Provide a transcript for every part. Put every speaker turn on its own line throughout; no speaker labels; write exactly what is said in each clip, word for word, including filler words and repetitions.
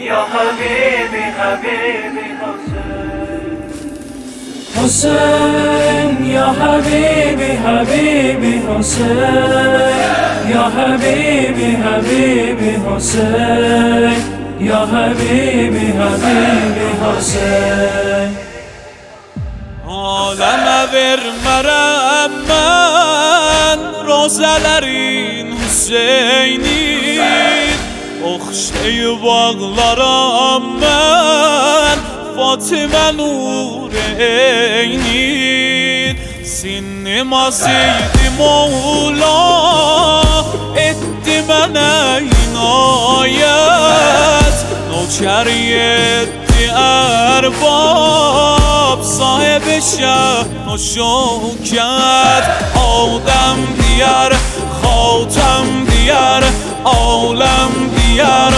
يا حبيبي حبيبي حسين حسين يا حبيبي حبيبي حسين يا حبيبي حبيبي حسين يا حبيبي حبيبي حسين
عالم vermərəm mən rozələrin Hüseynin oxşayıb bağlaram mən Fatimə Nureynin sinnim azidi Mola etti mənə inayət nökəri etti ərbab sahib şan و شوکت آدم دیار خاتم دیار عالم دیار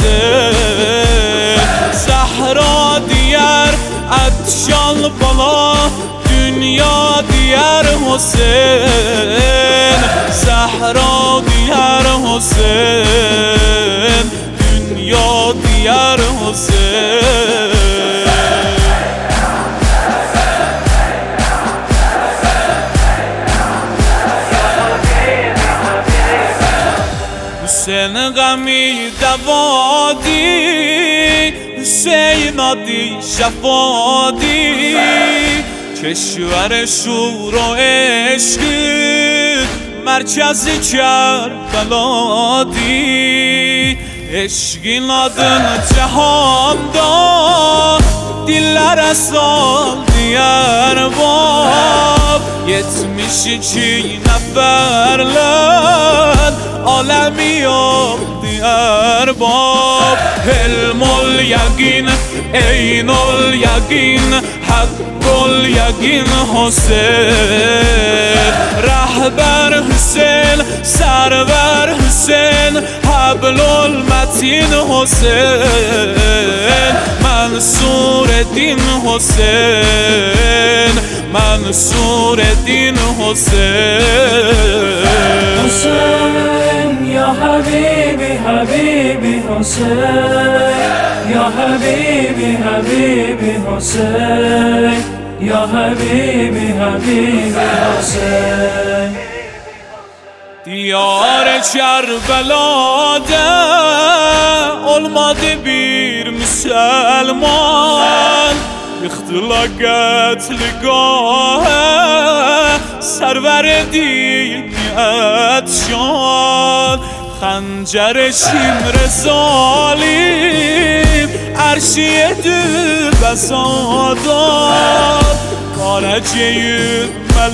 حسین زهرا دیار عطشان بالا dünya دیار حسین زهرا دیار حسین dünya دیار حسین Hüseyin gami davadi Hüseyin adi şafadi کشور شور و عشق مرکز کربلا دی عشقین adını cihanda dillere saldı erbab yetmiş iki neferler alemi oldu erbab Helmol yakin, eynol yakin, hakkol yakin Hüseyin Rahber Hüseyin, server Hüseyin Hablol metin Hüseyin Mansureddin Hüseyin Mansureddin Hüseyin
Hüseyin ya Habibi Habibi Hüseyin Ya Habibi Habibi Hüseyin Ya Habibi Habibi Hüseyin
Diyar Kerbela'da olmadı bir Müslüman Yıktılar qətligahı server din etşan Xəncər şimr zalim Ərşiyyədi bəzadan Qarəcəyib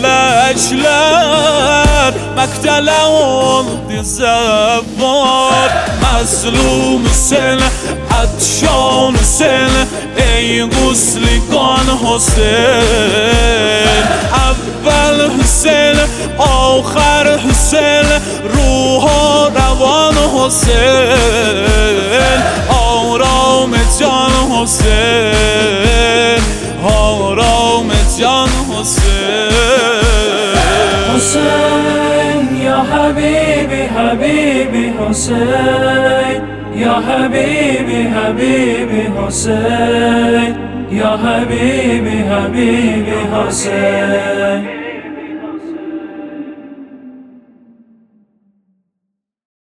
mələklər Məktələ oldu zəvvar Məzlum Hüseyin, ətşan Hüseyin Ey qusliqan Hüseyin Əvvəl Hüseyin, axər Hüseyin Ruha rəvan Hüseyin Aram can Hüseyin Aram can Hüseyin
Hüseyin ya Habibi Habibi Hüseyin Ya Habibi Habibi Hüseyin Ya Habibi Habibi Hüseyin